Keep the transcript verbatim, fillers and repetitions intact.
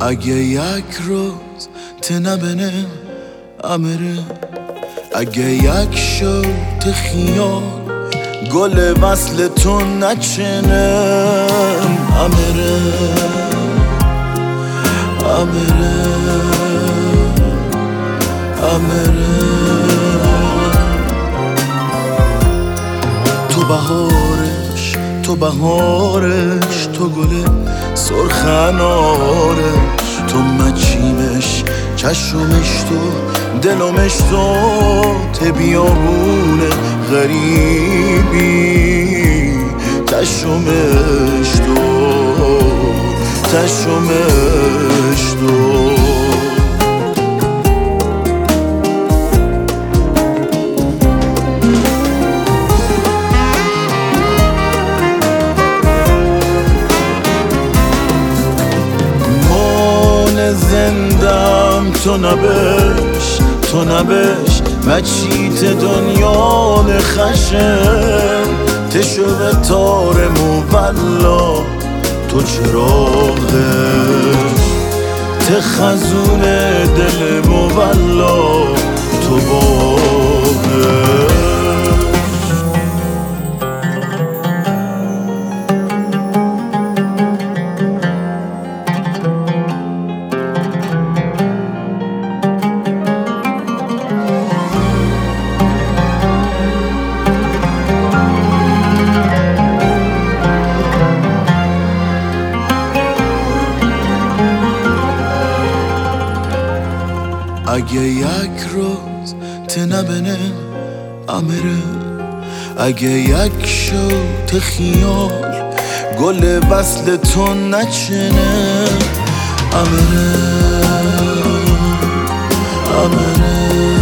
اگه یک روز تنبنه امره، اگه یک شوت خیال گل وصل تو نچنم امره امره امره. تو بهارش تو بهارش تو گل سرخنارش، تو مچیمش چشمش تو دلمش تو ته بیابونه غریبی، تشمش تو تشمش تو. زندم تو نبش تو نبش مچیت دنیا نخشم، تشو به تار مولا تو چراغش، تخزون دل مولا تو باغش. اگه یک روز تنبنه امره، اگه یک شوت خیال گل وصل تو نچنه امره امره